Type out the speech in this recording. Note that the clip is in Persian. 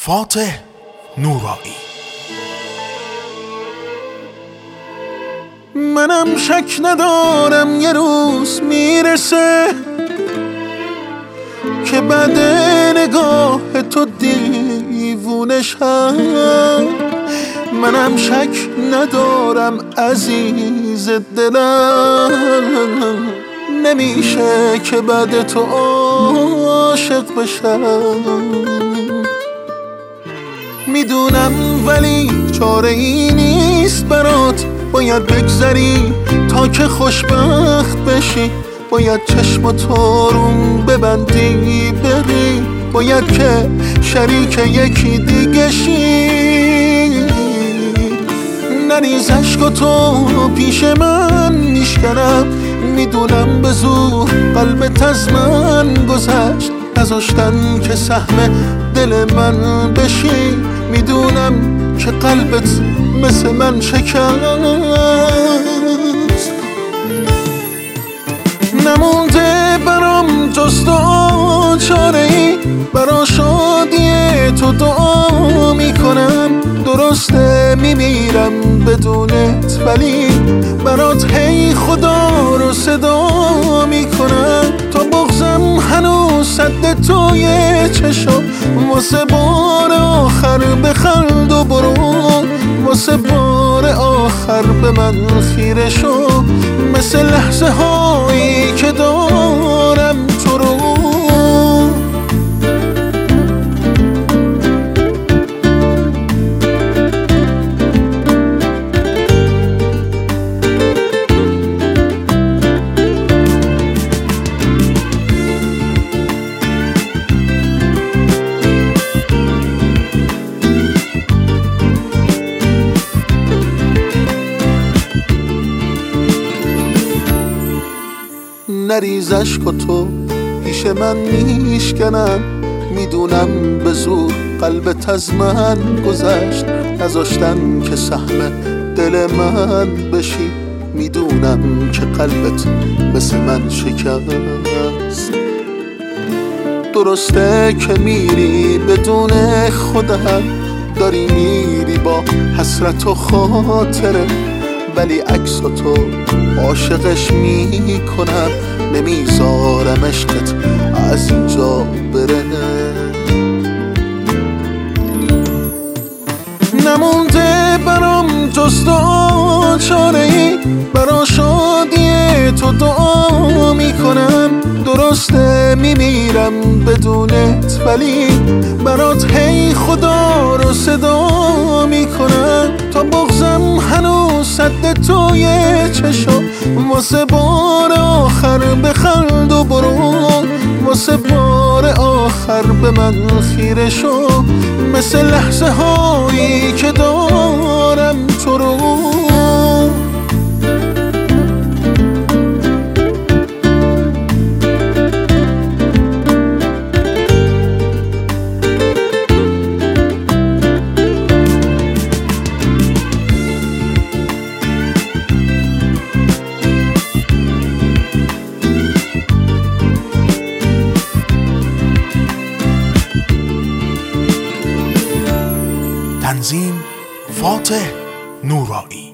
فاتح نورایی. منم شک ندارم یه روز میرسه که بعد نگاه تو دیوونه شم. منم شک ندارم عزیز دلم، نمیشه که بعد تو عاشق بشم. میدونم ولی چاره ای نیست برات، باید بگذری تا که خوشبخت بشی. باید چشماتو روم ببندی بری، باید که شریک یکی دیگه شی. نریز عشقاتو پیش من میشکنم، میدونم به زور قلبت از من گذشت، نذاشتن که سهم دل من بشی. میدونم که قلبت مثل من شکست، نمونده برام جز دعا چاره ای. برا شادی تو دعا میکنم، درسته میمیرم بدونت ولی برات هی خدا رو صدا میکنم. تا بغضم هنوز صد توی چشم، واسه بار آخر بخند و برو، واسه بار آخر به من خیره شو، مثل لحظه هایی که دارم تو رو. نریز عشقاتو پیش من میشکنم، میدونم به زور قلبت از من گذشت، نذاشتن که سهم دل من بشی. میدونم که قلبت مثل من شکست، درسته که میری بدون خودم، داری میری با حسرت و خاطره، ولی عکساتو عاشقش میکنم، نمیذارم عشقت از اینجا بره. نمونده برام جز دعا چاره ای، برا شادی تو دعا میکنم، درسته میمیرم بدونت ولی برات هی خدا رو صدا میکنم. تا بغضم هنوز صد توی چشم، واسه بار آخر بخند و برو، واسه بار آخر به من خیره شو، مثل لحظه هایی که دارم تو رو. تنظیم فاتح نورایی.